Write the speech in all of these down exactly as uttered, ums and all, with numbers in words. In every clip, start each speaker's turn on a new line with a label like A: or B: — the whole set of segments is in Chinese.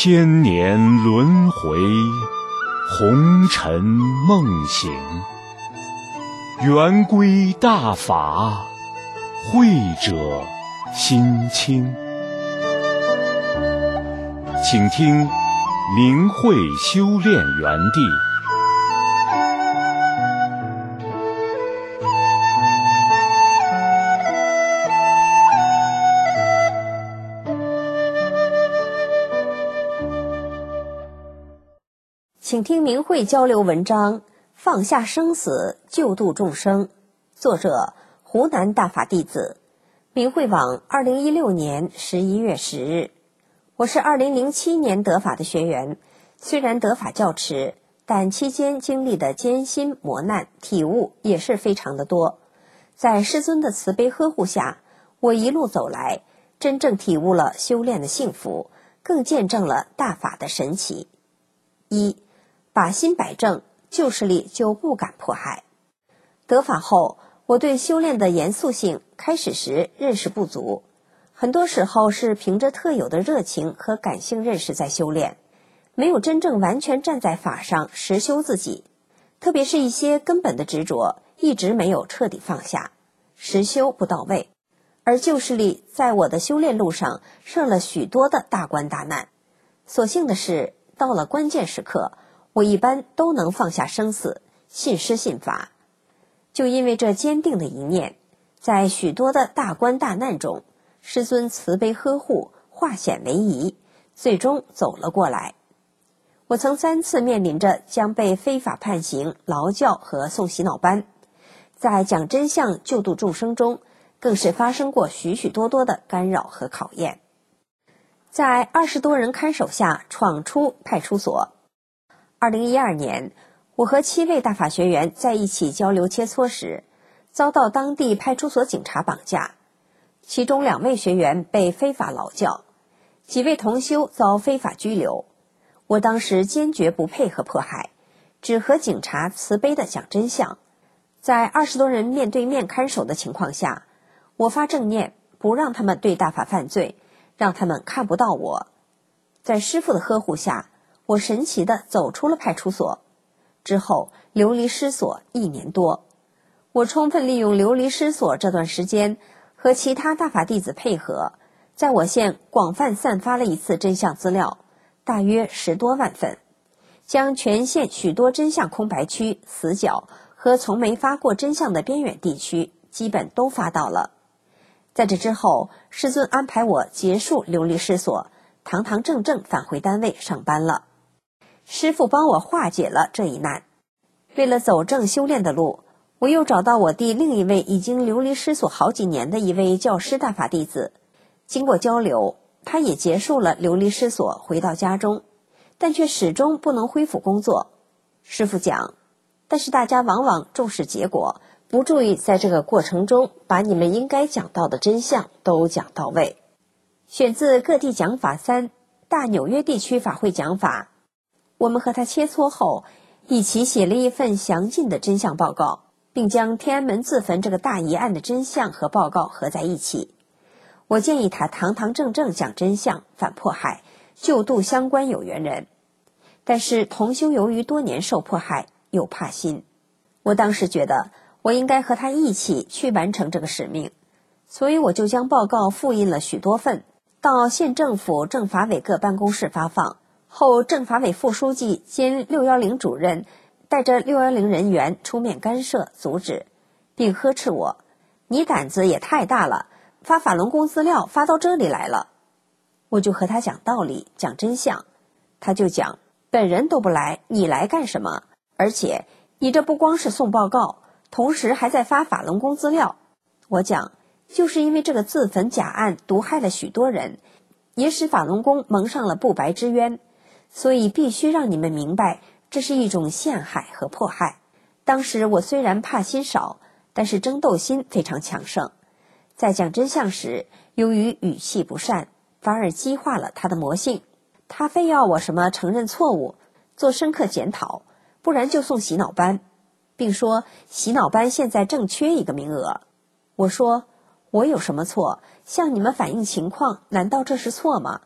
A: 千年轮回，红尘梦醒，圆规大法，慧者心清。请听明慧修炼园地。
B: 请听明慧交流文章，放下生死，救度众生。作者：湖南大法弟子，明慧网，二零一六年十一月十日。我是二零零七年得法的学员，虽然得法较迟，但期间经历的艰辛磨难，体悟也是非常的多。在师尊的慈悲呵护下，我一路走来，真正体悟了修炼的幸福，更见证了大法的神奇。一，把心摆正，旧势力就不敢迫害。得法后，我对修炼的严肃性开始时认识不足，很多时候是凭着特有的热情和感性认识在修炼，没有真正完全站在法上实修自己，特别是一些根本的执着一直没有彻底放下，实修不到位。而旧势力在我的修炼路上设了许多的大关大难，所幸的是，到了关键时刻，我一般都能放下生死，信师信法。就因为这坚定的一念，在许多的大关大难中，师尊慈悲呵护，化险为夷，最终走了过来。我曾三次面临着将被非法判刑、劳教和送洗脑班，在讲真相救度众生中，更是发生过许许多多的干扰和考验。在二十多人看守下闯出派出所。二零一二年，我和七位大法学员在一起交流切磋时，遭到当地派出所警察绑架，其中两位学员被非法劳教，几位同修遭非法拘留。我当时坚决不配合迫害，只和警察慈悲地讲真相。在二十多人面对面看守的情况下，我发正念，不让他们对大法犯罪，让他们看不到我。在师父的呵护下，我神奇地走出了派出所，之后流离失所一年多。我充分利用流离失所这段时间，和其他大法弟子配合，在我县广泛散发了一次真相资料，大约十多万份，将全县许多真相空白区、死角和从没发过真相的边远地区基本都发到了。在这之后，师尊安排我结束流离失所，堂堂正正返回单位上班了。师父帮我化解了这一难。为了走正修炼的路，我又找到我弟另一位已经流离失所好几年的一位教师大法弟子，经过交流，他也结束了流离失所，回到家中，但却始终不能恢复工作。师父讲，但是大家往往重视结果，不注意在这个过程中把你们应该讲到的真相都讲到位。选自各地讲法三，大纽约地区法会讲法。我们和他切磋后，一起写了一份详尽的真相报告，并将天安门自焚这个大疑案的真相和报告合在一起。我建议他堂堂正正讲真相，反迫害，救度相关有缘人。但是同修由于多年受迫害，又怕心。我当时觉得我应该和他一起去完成这个使命，所以我就将报告复印了许多份，到县政府政法委各办公室发放。后政法委副书记兼六一零主任带着六一零人员出面干涉阻止，并呵斥我，你胆子也太大了，发法轮功资料发到这里来了。我就和他讲道理，讲真相。他就讲，本人都不来，你来干什么？而且你这不光是送报告，同时还在发法轮功资料。我讲，就是因为这个自焚假案毒害了许多人，也使法轮功蒙上了不白之冤，所以必须让你们明白，这是一种陷害和迫害。当时我虽然怕心少，但是争斗心非常强盛。在讲真相时，由于语气不善，反而激化了他的魔性。他非要我什么承认错误，做深刻检讨，不然就送洗脑班，并说洗脑班现在正缺一个名额。我说，我有什么错？向你们反映情况，难道这是错吗？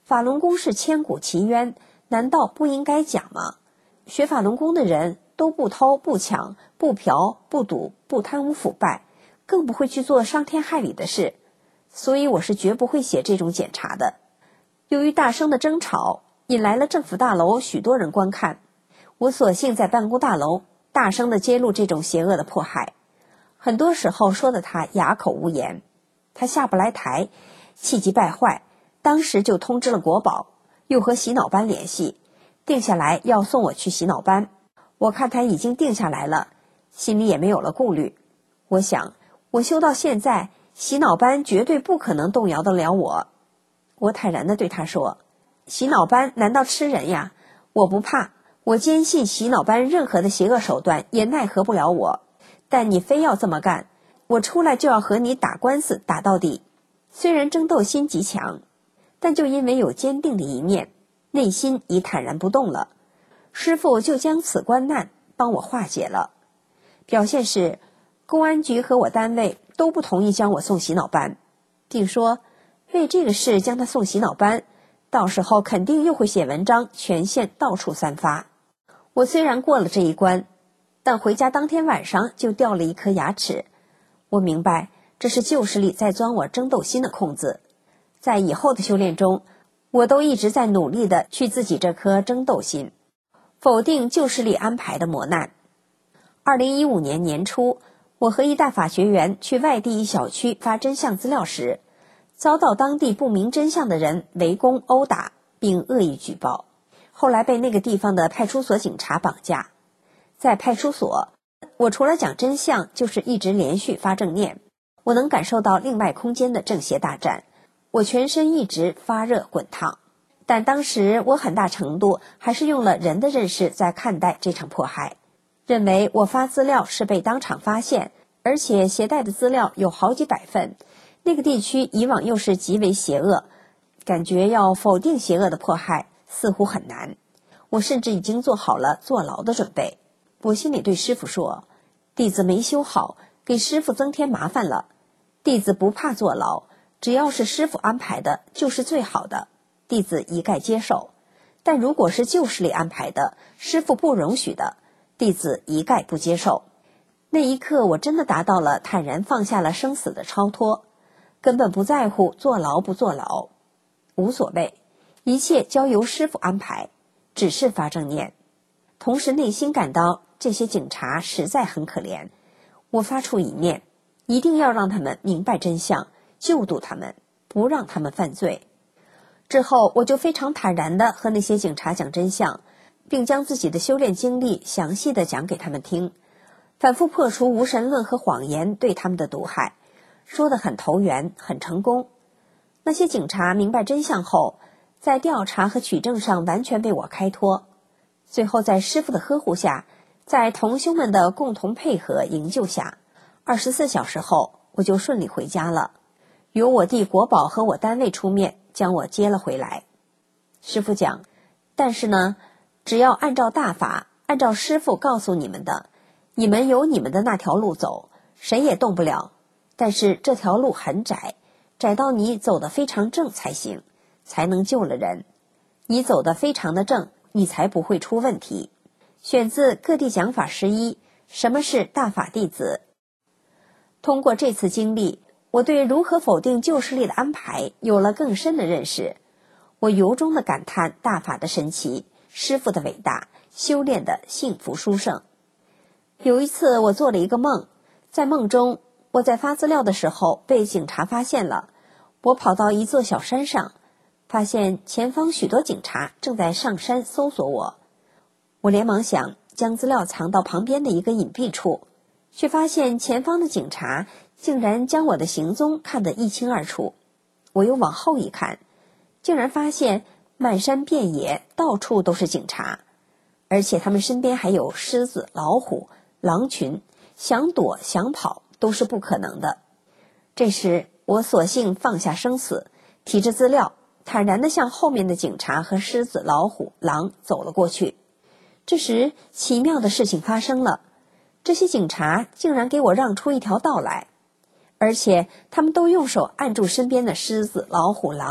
B: 法轮功是千古奇冤，难道不应该讲吗？学法轮功的人都不偷不抢不嫖不赌不贪污腐败，更不会去做伤天害理的事，所以我是绝不会写这种检查的。由于大声的争吵引来了政府大楼许多人观看，我索性在办公大楼大声地揭露这种邪恶的迫害，很多时候说得他哑口无言。他下不来台，气急败坏，当时就通知了国保，又和洗脑班联系，定下来要送我去洗脑班。我看他已经定下来了，心里也没有了顾虑。我想，我修到现在，洗脑班绝对不可能动摇得了我。我坦然地对他说，洗脑班难道吃人呀？我不怕，我坚信洗脑班任何的邪恶手段也奈何不了我，但你非要这么干，我出来就要和你打官司打到底。虽然争斗心极强，但就因为有坚定的一面，内心已坦然不动了。师父就将此关难帮我化解了。表现是，公安局和我单位都不同意将我送洗脑班，并说为这个事将他送洗脑班，到时候肯定又会写文章，全县到处散发。我虽然过了这一关，但回家当天晚上就掉了一颗牙齿。我明白这是旧势力在钻我争斗心的空子，在以后的修炼中，我都一直在努力地去自己这颗争斗心，否定旧势力安排的磨难。二零一五年年初，我和一大法学员去外地一小区发真相资料时，遭到当地不明真相的人围攻殴打，并恶意举报，后来被那个地方的派出所警察绑架。在派出所，我除了讲真相，就是一直连续发正念。我能感受到另外空间的正邪大战，我全身一直发热滚烫。但当时我很大程度还是用了人的认识在看待这场迫害，认为我发资料是被当场发现，而且携带的资料有好几百份，那个地区以往又是极为邪恶，感觉要否定邪恶的迫害似乎很难。我甚至已经做好了坐牢的准备。我心里对师父说，弟子没修好，给师父增添麻烦了。弟子不怕坐牢，只要是师父安排的就是最好的，弟子一概接受。但如果是旧势力安排的，师父不容许的，弟子一概不接受。那一刻我真的达到了坦然放下了生死的超脱，根本不在乎坐牢不坐牢，无所谓，一切交由师父安排，只是发正念。同时内心感到这些警察实在很可怜，我发出一念，一定要让他们明白真相，救度他们，不让他们犯罪。之后我就非常坦然地和那些警察讲真相，并将自己的修炼经历详细地讲给他们听，反复破除无神论和谎言对他们的毒害，说得很投缘，很成功。那些警察明白真相后，在调查和取证上完全被我开脱。最后在师父的呵护下，在同修们的共同配合营救下，二十四小时后我就顺利回家了，由我弟国保和我单位出面将我接了回来。师父讲，但是呢，只要按照大法，按照师父告诉你们的，你们有你们的那条路走，谁也动不了。但是这条路很窄，窄到你走得非常正才行，才能救了人。你走得非常的正，你才不会出问题。选自各地讲法十一，什么是大法弟子？通过这次经历，我对如何否定旧势力的安排有了更深的认识。我由衷地感叹大法的神奇，师父的伟大，修炼的幸福殊胜。有一次我做了一个梦，在梦中我在发资料的时候被警察发现了。我跑到一座小山上，发现前方许多警察正在上山搜索我。我连忙想将资料藏到旁边的一个隐蔽处，却发现前方的警察竟然将我的行踪看得一清二楚。我又往后一看，竟然发现漫山遍野到处都是警察，而且他们身边还有狮子、老虎、狼群，想躲想跑都是不可能的。这时我索性放下生死，提着资料坦然地向后面的警察和狮子、老虎、狼走了过去。这时奇妙的事情发生了，这些警察竟然给我让出一条道来，而且他们都用手按住身边的狮子、老虎、狼，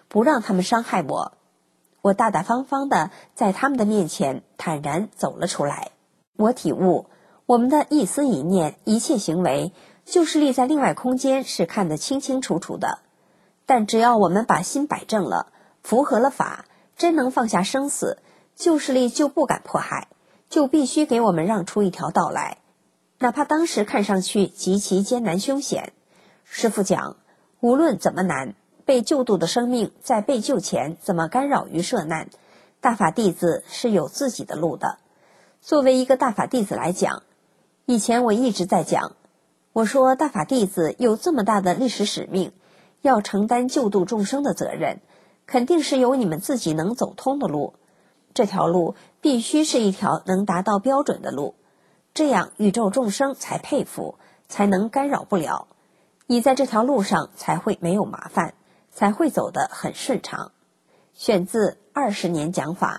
B: 不让他们伤害我。我大大方方地在他们的面前坦然走了出来。我体悟，我们的一思一念，一切行为，旧势力在另外空间是看得清清楚楚的。但只要我们把心摆正了，符合了法，真能放下生死，旧势力就不敢迫害，就必须给我们让出一条道来。哪怕当时看上去极其艰难凶险，师父讲，无论怎么难，被救度的生命在被救前怎么干扰于涉难，大法弟子是有自己的路的。作为一个大法弟子来讲，以前我一直在讲，我说大法弟子有这么大的历史使命，要承担救度众生的责任，肯定是有你们自己能走通的路，这条路必须是一条能达到标准的路，这样宇宙众生才佩服，才能干扰不了，你在这条路上才会没有麻烦，才会走得很顺畅。选自二十年讲法。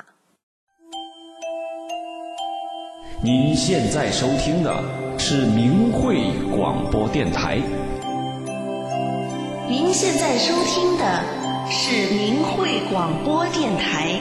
A: 您现在收听的是明慧广播电台。
C: 您现在收听的是明慧广播电台。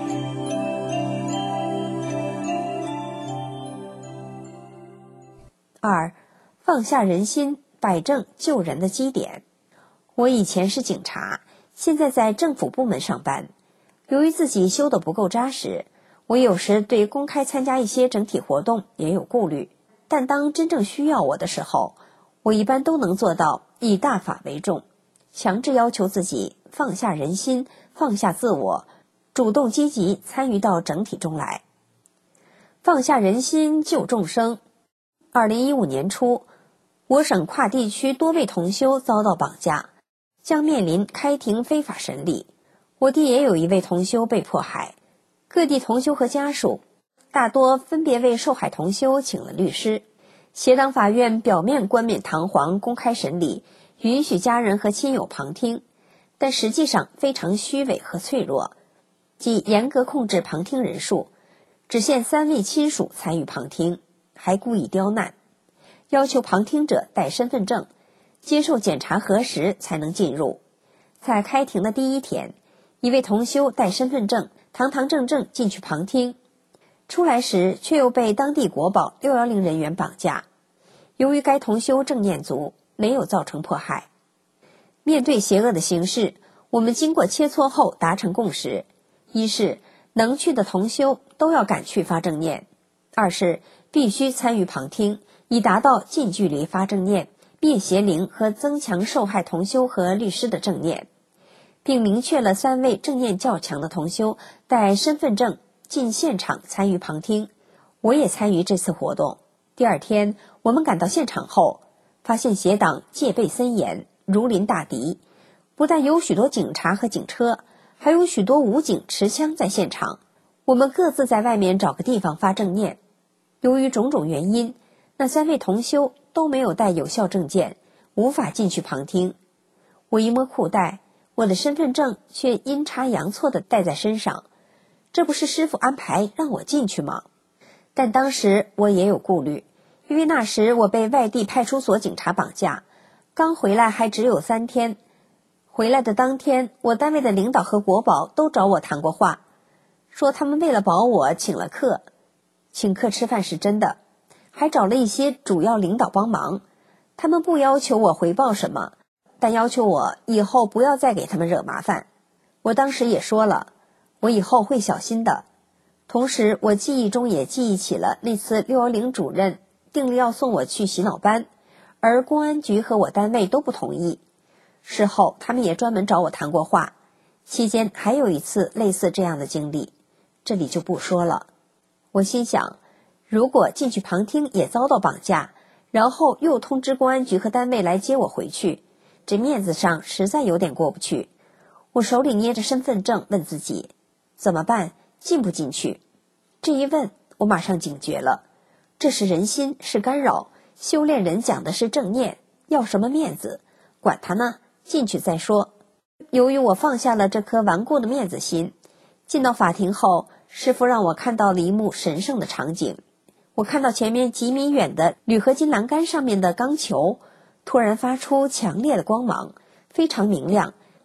B: 二，放下人心，摆正救人的基点。我以前是警察，现在在政府部门上班。由于自己修得不够扎实，我有时对公开参加一些整体活动也有顾虑，但当真正需要我的时候，我一般都能做到以大法为重，强制要求自己放下人心，放下自我，主动积极参与到整体中来。放下人心救众生。二零一五年初，我省跨地区多位同修遭到绑架，将面临开庭非法审理。我地也有一位同修被迫害，各地同修和家属大多分别为受害同修请了律师。协党法院表面冠冕堂皇公开审理，允许家人和亲友旁听，但实际上非常虚伪和脆弱，即严格控制旁听人数，只限三位亲属参与旁听，还故意刁难，要求旁听者带身份证，接受检查核实才能进入。在开庭的第一天，一位同修带身份证堂堂正正进去旁听，出来时却又被当地国保六一零人员绑架。由于该同修正念足，没有造成迫害。面对邪恶的形势，我们经过切磋后达成共识：一是能去的同修都要赶去发正念；二是必须参与旁听，以达到近距离发正念、灭邪灵和增强受害同修和律师的正念，并明确了三位正念较强的同修带身份证进现场参与旁听。我也参与这次活动。第二天，我们赶到现场后，发现邪党戒备森严，如临大敌，不但有许多警察和警车，还有许多武警持枪在现场。我们各自在外面找个地方发正念。由于种种原因，那三位同修都没有带有效证件，无法进去旁听。我一摸裤袋，我的身份证却阴差阳错地带在身上，这不是师父安排让我进去吗？但当时我也有顾虑，因为那时我被外地派出所警察绑架，刚回来还只有三天。回来的当天，我单位的领导和国保都找我谈过话，说他们为了保我请了客，请客吃饭是真的，还找了一些主要领导帮忙。他们不要求我回报什么，但要求我以后不要再给他们惹麻烦。我当时也说了，我以后会小心的。同时我记忆中也记忆起了那次六一零主任定力要送我去洗脑班，而公安局和我单位都不同意。事后他们也专门找我谈过话，期间还有一次类似这样的经历，这里就不说了。我心想，如果进去旁听也遭到绑架，然后又通知公安局和单位来接我回去，这面子上实在有点过不去。我手里捏着身份证问自己，怎么办？进不进去？这一问，我马上警觉了，这是人心，是干扰，修炼人讲的是正念，要什么面子？管他呢，进去再说。由于我放下了这颗顽固的面子心，进到法庭后，师父让我看到了一幕神圣的场景。我看到前面几米远的铝合金栏杆上面的钢球突然发出强烈的光芒，非常明亮，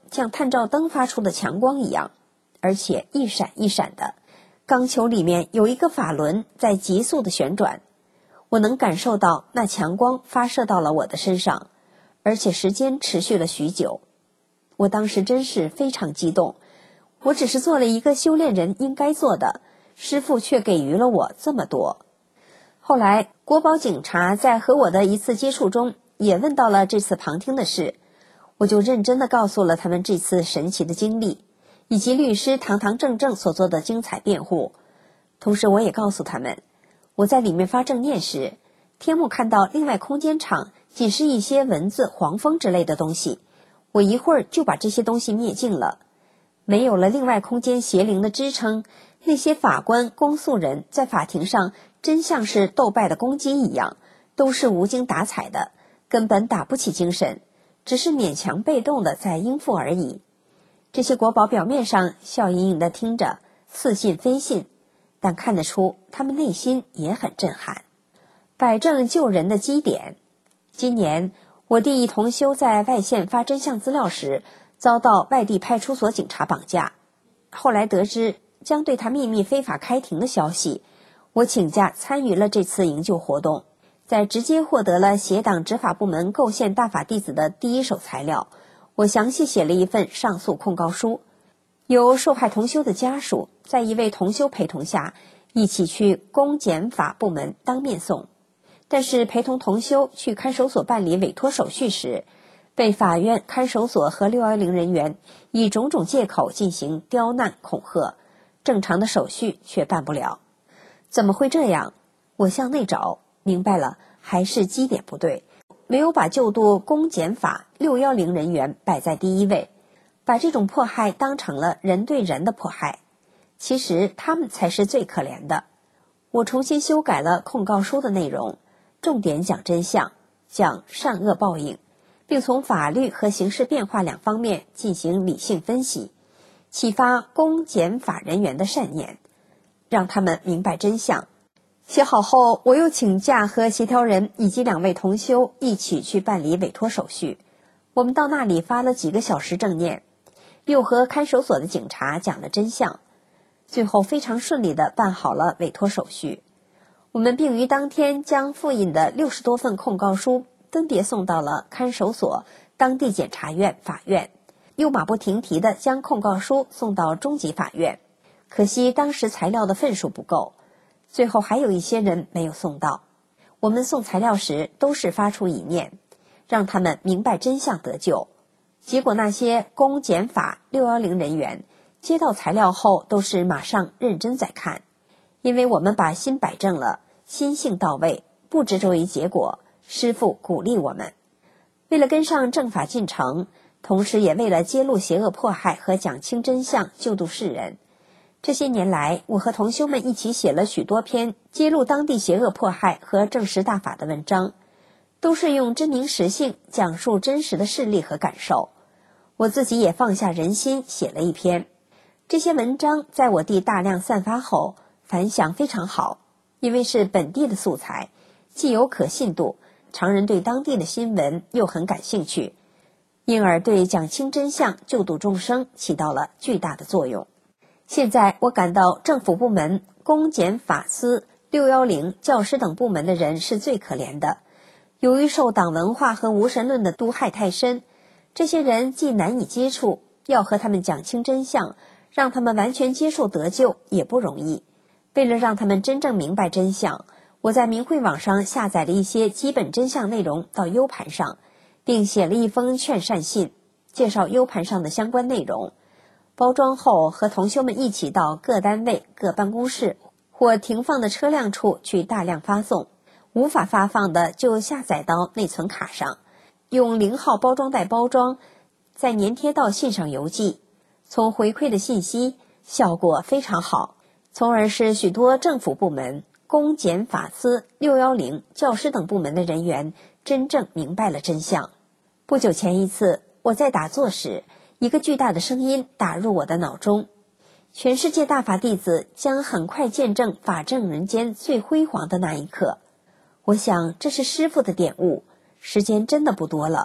B: 像探照灯发出的强光一样，而且一闪一闪的。钢球里面有一个法轮在急速的旋转，我能感受到那强光发射到了我的身上，而且时间持续了许久。我当时真是非常激动，我只是做了一个修炼人应该做的，师父却给予了我这么多。后来国保警察在和我的一次接触中也问到了这次旁听的事，我就认真地告诉了他们这次神奇的经历，以及律师堂堂正正所做的精彩辩护。同时我也告诉他们，我在里面发正念时，天幕看到另外空间场仅是一些文字、黄蜂之类的东西，我一会儿就把这些东西灭尽了。没有了另外空间邪灵的支撑，那些法官、公诉人在法庭上真像是斗败的公鸡一样，都是无精打采的，根本打不起精神，只是勉强被动的在应付而已。这些国宝表面上笑盈盈的听着，似信非信，但看得出他们内心也很震撼。摆正救人的基点。今年我弟一同修在外县发真相资料时，遭到外地派出所警察绑架，后来得知将对他秘密非法开庭的消息，我请假参与了这次营救活动，在直接获得了协党执法部门构陷大法弟子的第一手材料，我详细写了一份上诉控告书，由受害同修的家属在一位同修陪同下一起去公检法部门当面送。但是陪同同修去看守所办理委托手续时，被法院、看守所和六一零人员以种种借口进行刁难恐吓，正常的手续却办不了。怎么会这样？我向内找，明白了，还是基点不对，没有把救度公检法六一零人员摆在第一位，把这种迫害当成了人对人的迫害。其实他们才是最可怜的。我重新修改了控告书的内容，重点讲真相，讲善恶报应，并从法律和刑事变化两方面进行理性分析，启发公检法人员的善念，让他们明白真相。写好后，我又请假和协调人以及两位同修一起去办理委托手续。我们到那里发了几个小时正念，又和看守所的警察讲了真相，最后非常顺利地办好了委托手续。我们并于当天将复印的六十多份控告书分别送到了看守所、当地检察院、法院，又马不停蹄地将控告书送到中级法院。可惜当时材料的份数不够，最后还有一些人没有送到。我们送材料时都是发出一念，让他们明白真相得救。结果那些公检法六一零人员接到材料后都是马上认真在看，因为我们把心摆正了，心性到位，不执着于结果，师父鼓励我们。为了跟上正法进程，同时也为了揭露邪恶迫害和讲清真相，救度世人，这些年来我和同修们一起写了许多篇揭露当地邪恶迫害和证实大法的文章，都是用真名实姓讲述真实的事例和感受。我自己也放下人心写了一篇，这些文章在我地大量散发后反响非常好，因为是本地的素材，既有可信度，常人对当地的新闻又很感兴趣，因而对讲清真相、救度众生起到了巨大的作用。现在我感到政府部门、公检法司、六一零教师等部门的人是最可怜的，由于受党文化和无神论的毒害太深，这些人既难以接触，要和他们讲清真相，让他们完全接受得救也不容易。为了让他们真正明白真相，我在明慧网上下载了一些基本真相内容到 U 盘上，并写了一封劝善信，介绍 U 盘上的相关内容。包装后和同修们一起到各单位、各办公室或停放的车辆处去大量发送，无法发放的就下载到内存卡上，用零号包装袋包装，再粘贴到信上邮寄。从回馈的信息效果非常好，从而使许多政府部门、公检法司、六一零教师等部门的人员真正明白了真相。不久前一次我在打坐时，一个巨大的声音打入我的脑中，全世界大法弟子将很快见证法正人间最辉煌的那一刻。我想这是师父的点悟，时间真的不多了，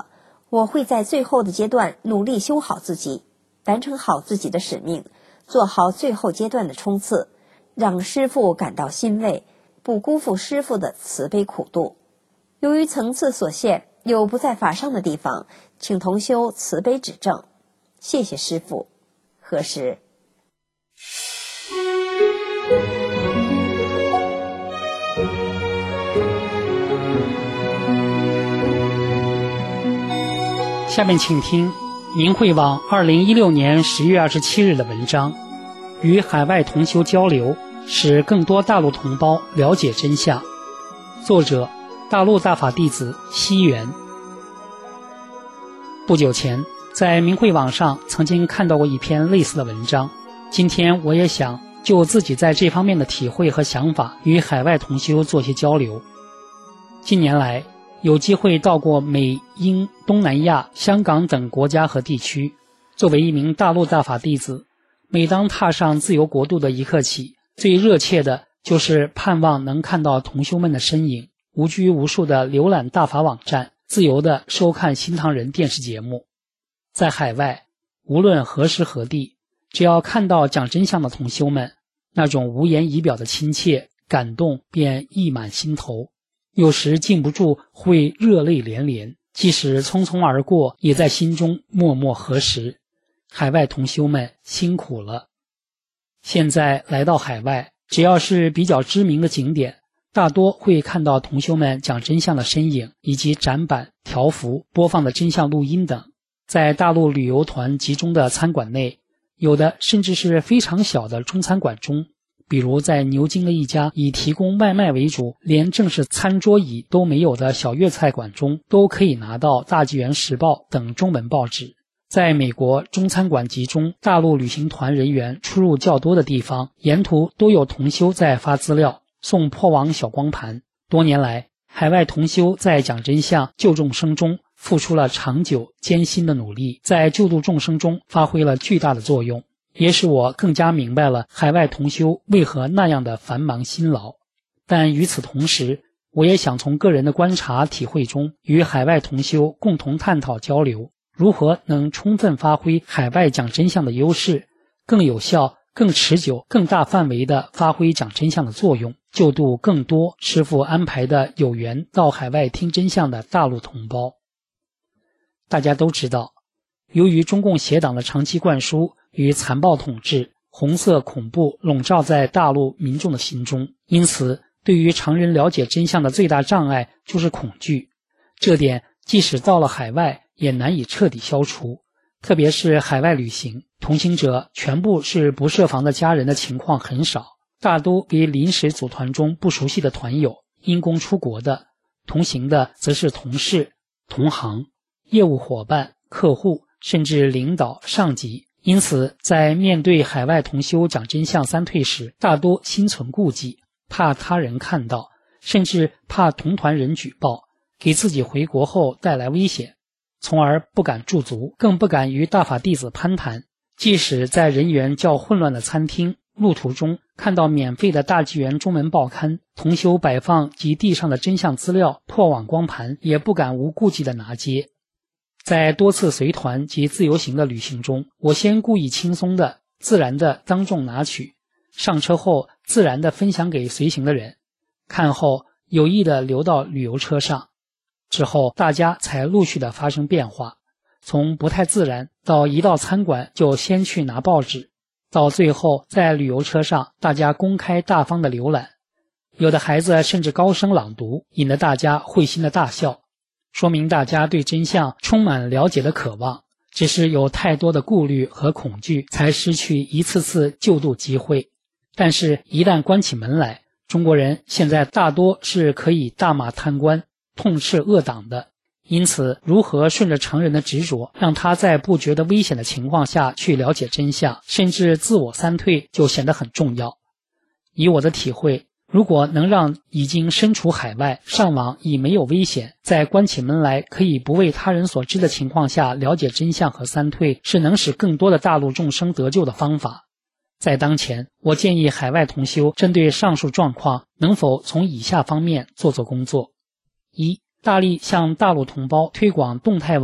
B: 我会在最后的阶段努力修好自己，完成好自己的使命，做好最后阶段的冲刺，让师父感到欣慰，不辜负师父的慈悲苦度。由于层次所限，有不在法上的地方，请同修慈悲指正。谢谢师父。何时？
D: 下面请听明慧网二零一六年十月二十七日的文章，与海外同修交流，使更多大陆同胞了解真相。作者：大陆大法弟子西元。不久前，在明慧网上曾经看到过一篇类似的文章，今天我也想就自己在这方面的体会和想法与海外同修做些交流。近年来，有机会到过美、英、东南亚、香港等国家和地区，作为一名大陆大法弟子，每当踏上自由国度的一刻起，最热切的就是盼望能看到同修们的身影，无拘无束地浏览大法网站，自由地收看新唐人电视节目。在海外，无论何时何地，只要看到讲真相的同修们，那种无言以表的亲切感动便溢满心头，有时禁不住会热泪连连，即使匆匆而过，也在心中默默核实：海外同修们辛苦了。现在来到海外，只要是比较知名的景点，大多会看到同修们讲真相的身影，以及展板、条幅播放的真相录音等。在大陆旅游团集中的餐馆内，有的甚至是非常小的中餐馆中，比如在牛津的一家以提供外卖为主，连正式餐桌椅都没有的小粤菜馆中，都可以拿到《大纪元时报》等中文报纸。在美国中餐馆集中、大陆旅行团人员出入较多的地方，沿途都有同修在发资料，送破网小光盘。多年来，海外同修在讲真相、救众生中付出了长久艰辛的努力，在救度众生中发挥了巨大的作用，也使我更加明白了海外同修为何那样的繁忙辛劳。但与此同时，我也想从个人的观察体会中，与海外同修共同探讨交流，如何能充分发挥海外讲真相的优势，更有效、更持久、更大范围地发挥讲真相的作用，救度更多师父安排的有缘到海外听真相的大陆同胞。大家都知道，由于中共邪党的长期灌输与残暴统治，红色恐怖笼罩在大陆民众的心中，因此对于常人了解真相的最大障碍就是恐惧。这点即使到了海外也难以彻底消除，特别是海外旅行，同行者全部是不设防的家人的情况很少，大都为临时组团中不熟悉的团友，因公出国的，同行的则是同事、同行、业务伙伴、客户，甚至领导、上级。因此在面对海外同修讲真相三退时，大多心存顾忌，怕他人看到，甚至怕同团人举报，给自己回国后带来危险，从而不敢驻足，更不敢与大法弟子攀谈。即使在人员较混乱的餐厅，路途中看到免费的大纪元中文报刊，同修摆放及地上的真相资料、破网光盘，也不敢无顾忌地拿接。在多次随团及自由行的旅行中，我先故意轻松的、自然的当众拿取，上车后自然地分享给随行的人，看后有意地留到旅游车上。之后大家才陆续地发生变化，从不太自然到一到餐馆就先去拿报纸，到最后在旅游车上大家公开大方的浏览，有的孩子甚至高声朗读，引得大家会心的大笑，说明大家对真相充满了解的渴望，只是有太多的顾虑和恐惧，才失去一次次救度机会。但是一旦关起门来，中国人现在大多是可以大骂贪官、痛斥恶党的，因此如何顺着常人的执着，让他在不觉得危险的情况下去了解真相，甚至自我三退，就显得很重要。以我的体会，如果能让已经身处海外、上网已没有危险，在关起门来可以不为他人所知的情况下了解真相和三退，是能使更多的大陆众生得救的方法。在当前，我建议海外同修针对上述状况，能否从以下方面做做工作：一、大力向大陆同胞推广动态网、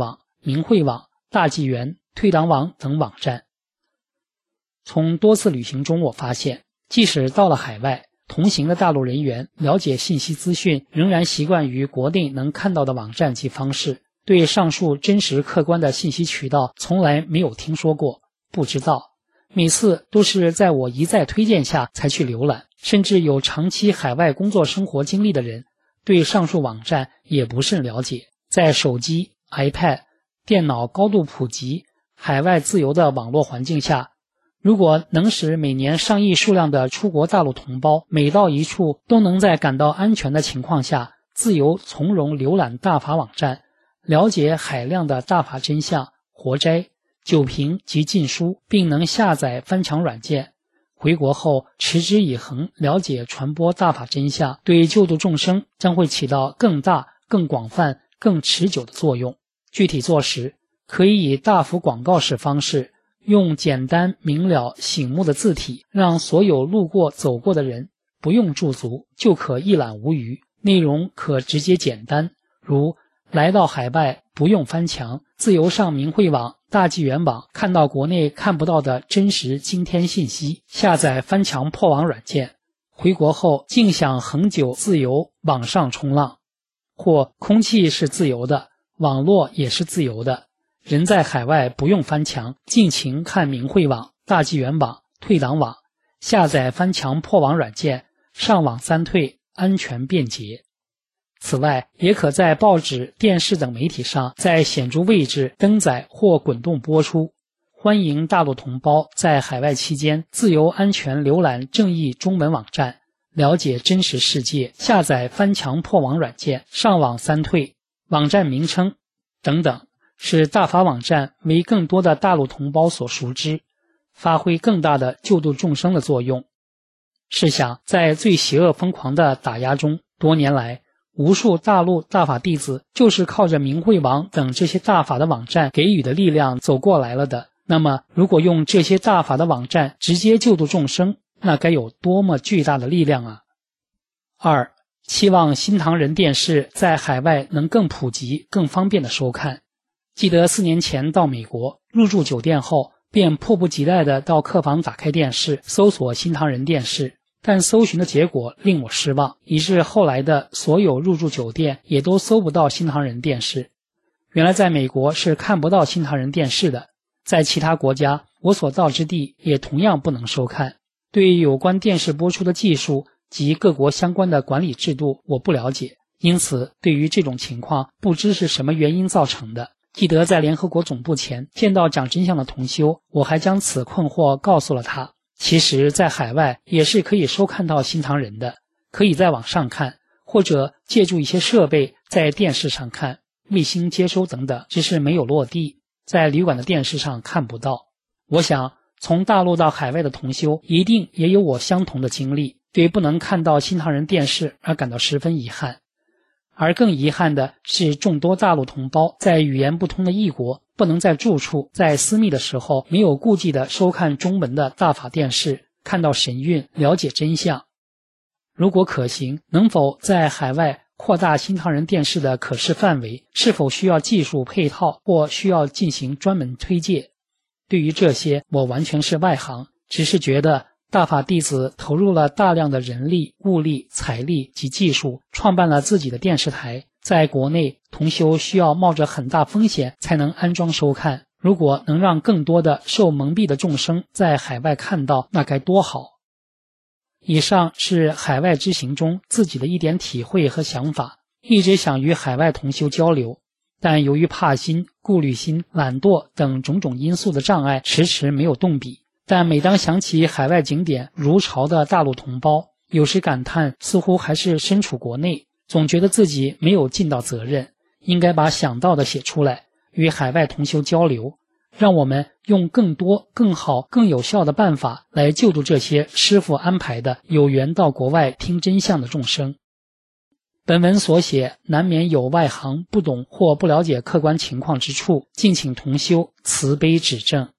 D: 明慧网、大纪元、退党网等网站。从多次旅行中我发现，即使到了海外，同行的大陆人员了解信息资讯仍然习惯于国内能看到的网站及方式，对上述真实客观的信息渠道从来没有听说过，不知道，每次都是在我一再推荐下才去浏览，甚至有长期海外工作生活经历的人对上述网站也不甚了解。在手机、iPad、电脑高度普及、海外自由的网络环境下，如果能使每年上亿数量的出国大陆同胞每到一处都能在感到安全的情况下自由从容浏览大法网站，了解海量的大法真相、活摘、九评及禁书，并能下载翻墙软件，回国后持之以恒了解传播大法真相，对救度众生将会起到更大、更广泛、更持久的作用。具体做时，可以以大幅广告式方式，用简单明了醒目的字体，让所有路过走过的人不用驻足就可一览无余，内容可直接简单，如来到海外不用翻墙，自由上明慧网、大纪元网看到国内看不到的真实惊天信息，下载翻墙破网软件，回国后尽享恒久自由网上冲浪。或空气是自由的，网络也是自由的，人在海外不用翻墙，尽情看明慧网、大纪元网、退党网，下载翻墙破网软件，上网三退，安全便捷。此外，也可在报纸、电视等媒体上在显著位置登载或滚动播出。欢迎大陆同胞在海外期间自由安全浏览正义中文网站，了解真实世界，下载翻墙破网软件，上网三退，网站名称等等，使大法网站为更多的大陆同胞所熟知，发挥更大的救度众生的作用。试想，在最邪恶疯狂的打压中，多年来无数大陆大法弟子就是靠着明慧网等这些大法的网站给予的力量走过来了的。那么如果用这些大法的网站直接救度众生，那该有多么巨大的力量啊！二、期望新唐人电视在海外能更普及、更方便的收看。记得四年前到美国，入住酒店后便迫不及待地到客房打开电视，搜索新唐人电视，但搜寻的结果令我失望，以致后来的所有入住酒店也都搜不到新唐人电视。原来在美国是看不到新唐人电视的，在其他国家我所到之地也同样不能收看。对于有关电视播出的技术及各国相关的管理制度我不了解，因此对于这种情况不知是什么原因造成的。记得在联合国总部前见到讲真相的同修，我还将此困惑告诉了他。其实在海外也是可以收看到新唐人的，可以在网上看，或者借助一些设备在电视上看，卫星接收等等，只是没有落地，在旅馆的电视上看不到。我想从大陆到海外的同修一定也有我相同的经历，对不能看到新唐人电视而感到十分遗憾。而更遗憾的是，众多大陆同胞在语言不通的异国，不能在住处在私密的时候没有顾忌地收看中文的大法电视，看到神韵，了解真相。如果可行，能否在海外扩大新唐人电视的可视范围？是否需要技术配套，或需要进行专门推介？对于这些，我完全是外行，只是觉得大法弟子投入了大量的人力、物力、财力及技术，创办了自己的电视台。在国内，同修需要冒着很大风险才能安装收看。如果能让更多的受蒙蔽的众生在海外看到，那该多好！以上是海外之行中自己的一点体会和想法，一直想与海外同修交流，但由于怕心、顾虑心、懒惰等种种因素的障碍，迟迟没有动笔。但每当想起海外景点如潮的大陆同胞，有时感叹似乎还是身处国内，总觉得自己没有尽到责任，应该把想到的写出来，与海外同修交流，让我们用更多、更好、更有效的办法来救度这些师父安排的有缘到国外听真相的众生。本文所写难免有外行不懂或不了解客观情况之处，敬请同修慈悲指正。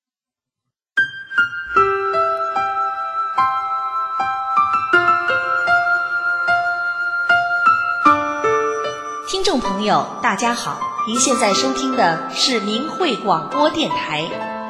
C: 听众朋友大家好， 您现在收听的是明慧广播电台。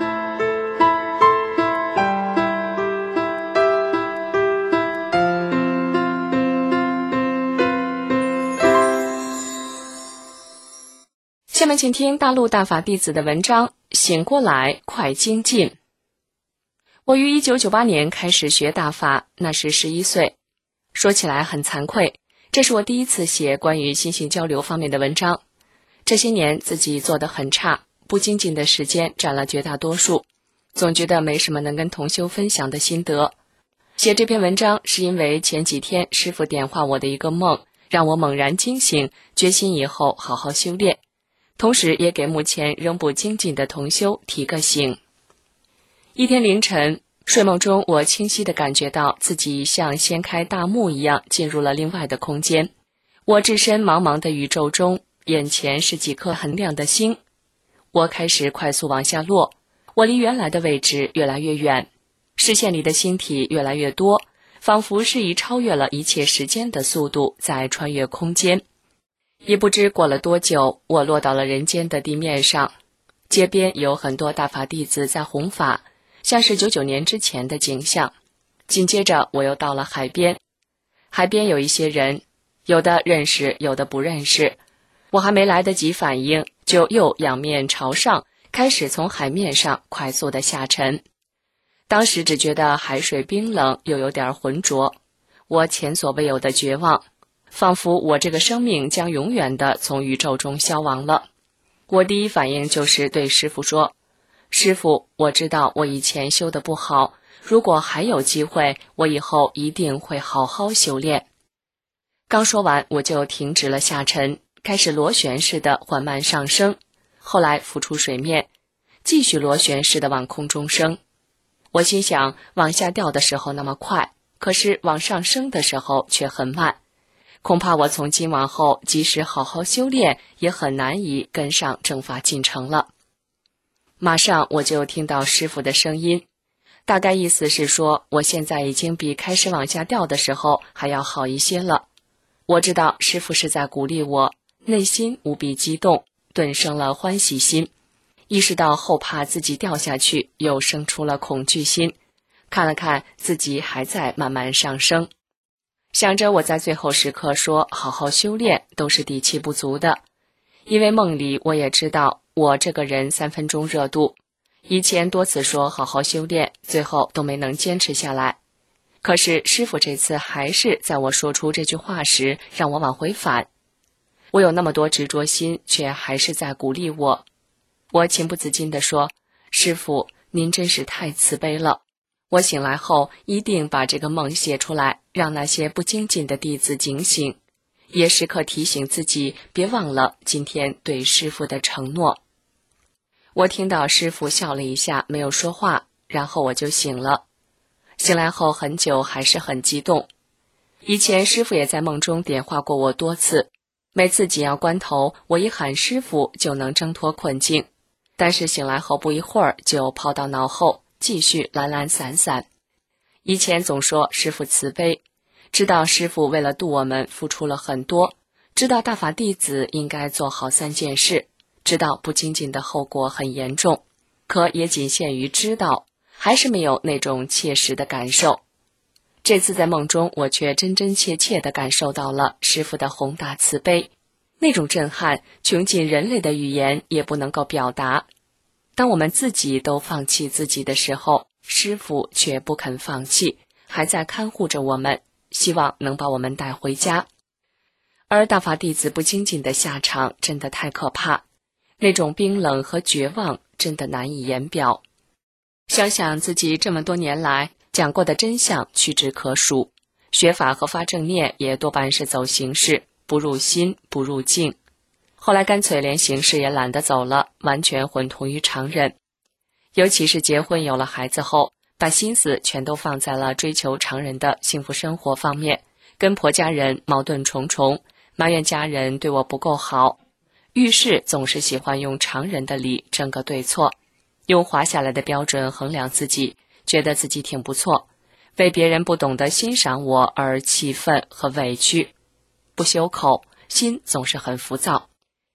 E: 下面请听大陆大法弟子的文章，醒过来，快精进。我于一九九八年开始学大法，那时十一岁。说起来很惭愧，这是我第一次写关于心性交流方面的文章。这些年自己做得很差，不精进的时间占了绝大多数，总觉得没什么能跟同修分享的心得。写这篇文章是因为前几天师父点化我的一个梦，让我猛然惊醒，决心以后好好修炼，同时也给目前仍不精进的同修提个醒。一天凌晨，睡梦中我清晰地感觉到自己像掀开大幕一样进入了另外的空间。我置身茫茫的宇宙中，眼前是几颗很亮的星。我开始快速往下落，我离原来的位置越来越远，视线里的星体越来越多，仿佛是以超越了一切时间的速度在穿越空间。也不知过了多久，我落到了人间的地面上。街边有很多大法弟子在弘法，像是九九年之前的景象。紧接着我又到了海边，海边有一些人，有的认识，有的不认识。我还没来得及反应，就又仰面朝上，开始从海面上快速地下沉。当时只觉得海水冰冷，又有点浑浊，我前所未有的绝望，仿佛我这个生命将永远地从宇宙中消亡了。我第一反应就是对师父说，师父，我知道我以前修得不好，如果还有机会，我以后一定会好好修炼。刚说完，我就停止了下沉，开始螺旋式的缓慢上升，后来浮出水面，继续螺旋式的往空中升。我心想，往下掉的时候那么快，可是往上升的时候却很慢，恐怕我从今往后即使好好修炼，也很难以跟上正法进程了。马上我就听到师父的声音，大概意思是说，我现在已经比开始往下掉的时候还要好一些了。我知道师父是在鼓励我，内心无比激动，顿生了欢喜心，意识到后怕自己掉下去，又生出了恐惧心，看了看自己还在慢慢上升，想着我在最后时刻说好好修炼都是底气不足的，因为梦里我也知道我这个人三分钟热度，以前多次说好好修炼，最后都没能坚持下来。可是师父这次还是在我说出这句话时让我往回返，我有那么多执着心，却还是在鼓励我。我情不自禁地说，师父，您真是太慈悲了，我醒来后一定把这个梦写出来，让那些不精进的弟子警醒，也时刻提醒自己别忘了今天对师父的承诺。我听到师父笑了一下，没有说话，然后我就醒了。醒来后很久还是很激动。以前师父也在梦中点化过我多次，每次紧要关头，我一喊师父就能挣脱困境，但是醒来后不一会儿就抛到脑后，继续懒懒散散。以前总说师父慈悲，知道师父为了度我们付出了很多，知道大法弟子应该做好三件事，知道不精进的后果很严重，可也仅限于知道，还是没有那种切实的感受。这次在梦中，我却真真切切地感受到了师父的宏大慈悲，那种震撼，穷尽人类的语言也不能够表达。当我们自己都放弃自己的时候，师父却不肯放弃，还在看护着我们，希望能把我们带回家。而大法弟子不精进的下场真的太可怕，那种冰冷和绝望真的难以言表。想想自己这么多年来讲过的真相屈指可数，学法和发正念也多半是走形式，不入心，不入境。后来干脆连形式也懒得走了，完全混同于常人。尤其是结婚有了孩子后，把心思全都放在了追求常人的幸福生活方面，跟婆家人矛盾重重，埋怨家人对我不够好，遇事总是喜欢用常人的理争个对错，用划下来的标准衡量自己，觉得自己挺不错，为别人不懂得欣赏我而气愤和委屈，不修口，心总是很浮躁。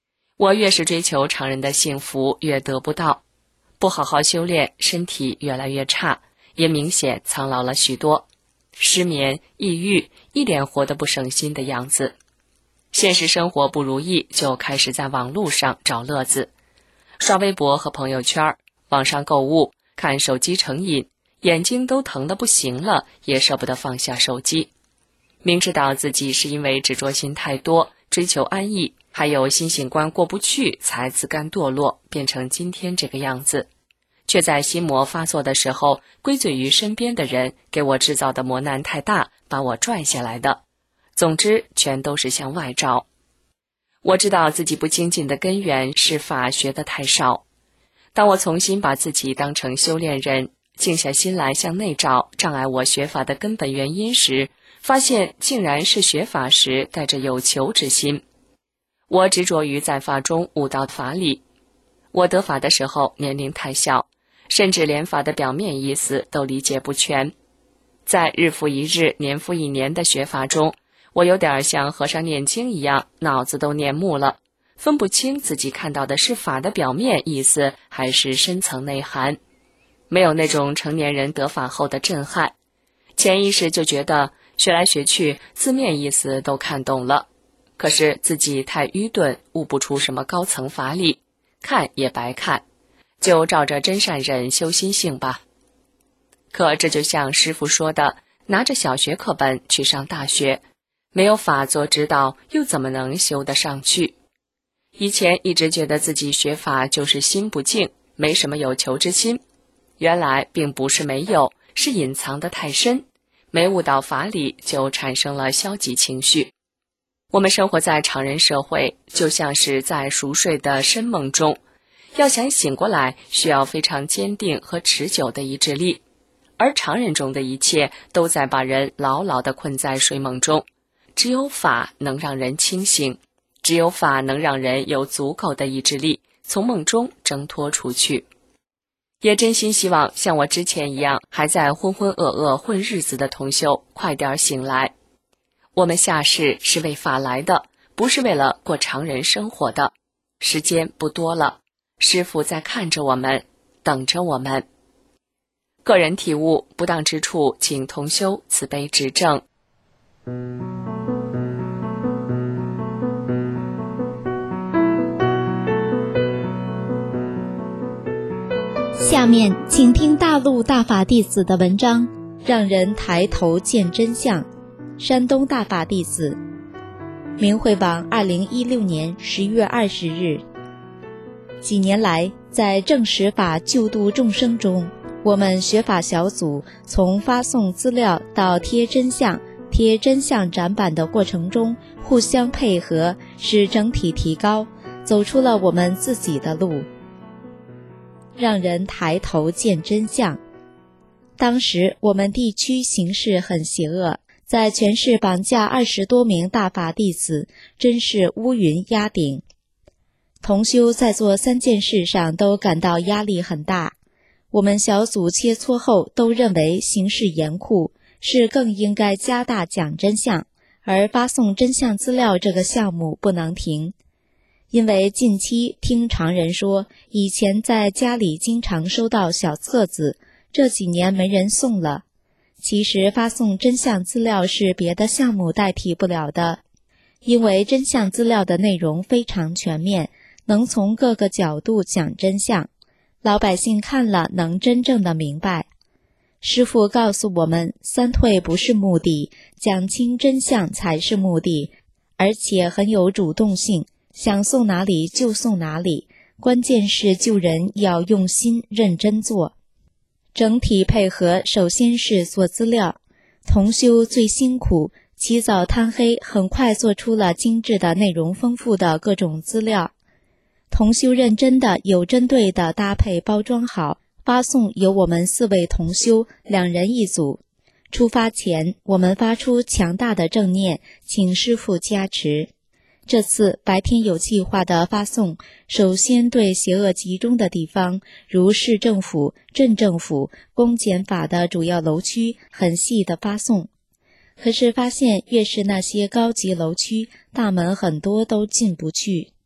E: 我越是追求常人的幸福，越得不到。不好好修炼，身体越来越差，也明显苍老了许多。失眠、抑郁，一脸活得不省心的样子。现实生活不如意，就开始在网络上找乐子，刷微博和朋友圈，网上购物，看手机成瘾，眼睛都疼得不行了，也舍不得放下手机。明知道自己是因为执着心太多，追求安逸，还有心性关过不去，才自甘堕落，变成今天这个样子，却在心魔发作的时候归罪于身边的人给我制造的磨难太大，把我拽下来的。总之全都是向外找。我知道自己不精进的根源是法学得太少。当我重新把自己当成修炼人，静下心来向内找障碍我学法的根本原因时，发现竟然是学法时带着有求之心。我执着于在法中悟到法理。我得法的时候年龄太小，甚至连法的表面意思都理解不全。在日复一日、年复一年的学法中，我有点像和尚念经一样，脑子都念木了，分不清自己看到的是法的表面意思还是深层内涵，没有那种成年人得法后的震撼。潜意识就觉得学来学去，字面意思都看懂了，可是自己太愚钝，悟不出什么高层法理，看也白看，就照着真善忍修心性吧。可这就像师父说的，拿着小学课本去上大学，没有法做指导，又怎么能修得上去？以前一直觉得自己学法就是心不静，没什么有求之心，原来并不是没有，是隐藏得太深，没悟到法理，就产生了消极情绪。我们生活在常人社会，就像是在熟睡的深梦中，要想醒过来，需要非常坚定和持久的意志力，而常人中的一切都在把人牢牢地困在睡梦中。只有法能让人清醒，只有法能让人有足够的意志力，从梦中挣脱出去。也真心希望像我之前一样还在浑浑噩噩混日子的同修快点醒来。我们下世是为法来的，不是为了过常人生活的。时间不多了，师父在看着我们，等着我们。个人体悟，不当之处请同修慈悲指正。
F: 下面请听大陆大法弟子的文章，让人抬头见真相。山东大法弟子，明慧网二零一六年十月二十日。几年来，在正实法救度众生中，我们学法小组从发送资料到贴真相、贴真相展板的过程中，互相配合，使整体提高，走出了我们自己的路。让人抬头见真相。当时我们地区形势很邪恶，在全市绑架二十多名大法弟子，真是乌云压顶。同修在做三件事上都感到压力很大。我们小组切磋后都认为形势严酷，是更应该加大讲真相，而发送真相资料这个项目不能停。因为近期听常人说，以前在家里经常收到小册子，这几年没人送了。其实发送真相资料是别的项目代替不了的，因为真相资料的内容非常全面，能从各个角度讲真相，老百姓看了能真正的明白。师父告诉我们，三退不是目的，讲清真相才是目的，而且很有主动性，想送哪里就送哪里，关键是救人要用心认真做。整体配合首先是做资料，同修最辛苦，起早贪黑，很快做出了精致的内容丰富的各种资料。同修认真的有针对的搭配包装好，发送由我们四位同修两人一组。出发前我们发出强大的正念，请师父加持。这次白天有计划的发送，首先对邪恶集中的地方，如市政府、镇政府、公检法的主要楼区，很细的发送。可是发现越是那些高级楼区，大门很多都进不去。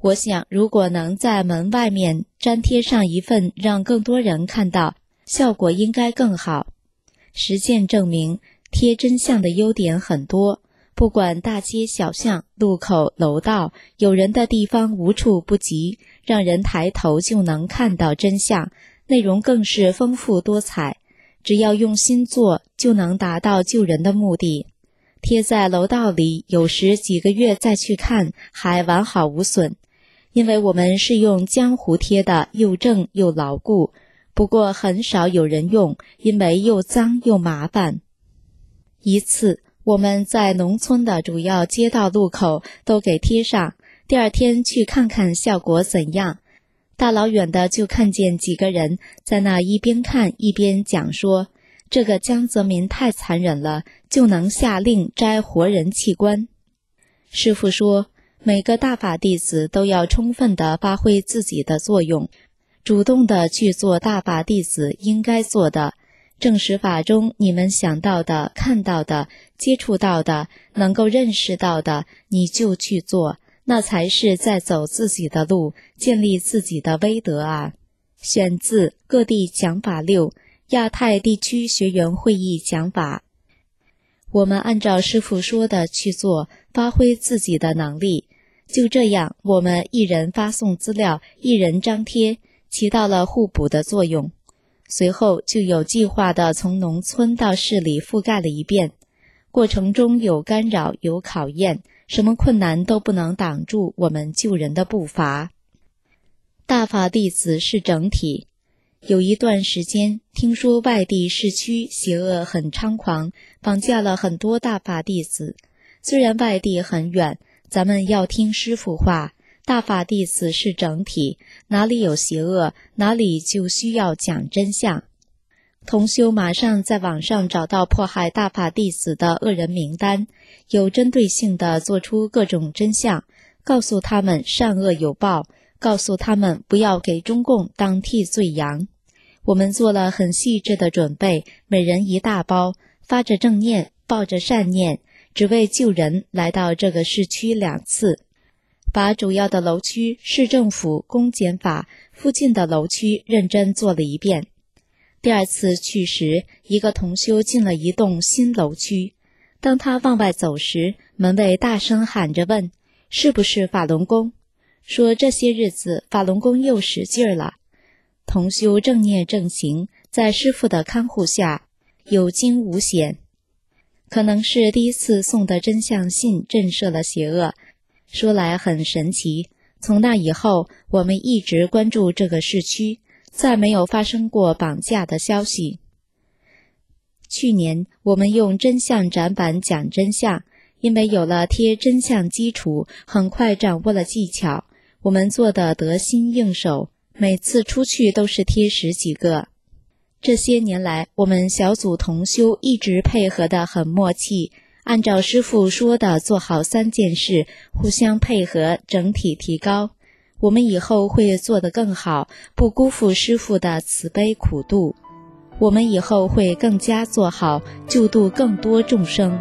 F: 我想，如果能在门外面粘贴上一份，让更多人看到，效果应该更好。实践证明，贴真相的优点很多，不管大街小巷、路口、楼道，有人的地方无处不及，让人抬头就能看到真相，内容更是丰富多彩。只要用心做，就能达到救人的目的。贴在楼道里，有时几个月再去看，还完好无损。因为我们是用浆糊贴的，又正又牢固，不过很少有人用，因为又脏又麻烦。一次，我们在农村的主要街道路口都给贴上，第二天去看看效果怎样。大老远的就看见几个人在那一边看一边讲说，这个江泽民太残忍了，就能下令摘活人器官。师父说，每个大法弟子都要充分地发挥自己的作用，主动地去做大法弟子应该做的。正实法中你们想到的、看到的、接触到的、能够认识到的，你就去做，那才是在走自己的路，建立自己的威德啊。选自《各地讲法六》，亚太地区学员会议讲法。我们按照师父说的去做，发挥自己的能力。就这样，我们一人发送资料，一人张贴，起到了互补的作用。随后就有计划地从农村到市里覆盖了一遍。过程中有干扰，有考验，什么困难都不能挡住我们救人的步伐。大法弟子是整体。有一段时间，听说外地市区邪恶很猖狂，绑架了很多大法弟子。虽然外地很远，咱们要听师父话，大法弟子是整体，哪里有邪恶，哪里就需要讲真相。同修马上在网上找到迫害大法弟子的恶人名单，有针对性地做出各种真相，告诉他们善恶有报，告诉他们不要给中共当替罪羊。我们做了很细致的准备，每人一大包，发着正念，抱着善念，只为救人来到这个市区两次，把主要的楼区、市政府、公检法附近的楼区认真做了一遍。第二次去时，一个同修进了一栋新楼区，当他往外走时，门卫大声喊着问，是不是法轮功？说这些日子法轮功又使劲了。同修正念正行，在师父的看护下，有惊无险。可能是第一次送的真相信震慑了邪恶，说来很神奇。从那以后，我们一直关注这个市区，再没有发生过绑架的消息。去年我们用真相展板讲真相，因为有了贴真相基础，很快掌握了技巧，我们做得得心应手，每次出去都是贴十几个。这些年来，我们小组同修一直配合得很默契，按照师父说的做好三件事，互相配合，整体提高。我们以后会做得更好，不辜负师父的慈悲苦度。我们以后会更加做好，救度更多众生。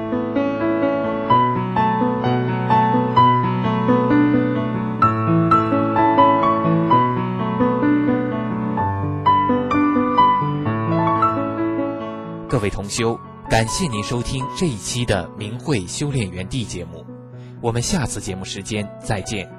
G: 各位同修，感谢您收听这一期的明慧修炼园地节目，我们下次节目时间再见。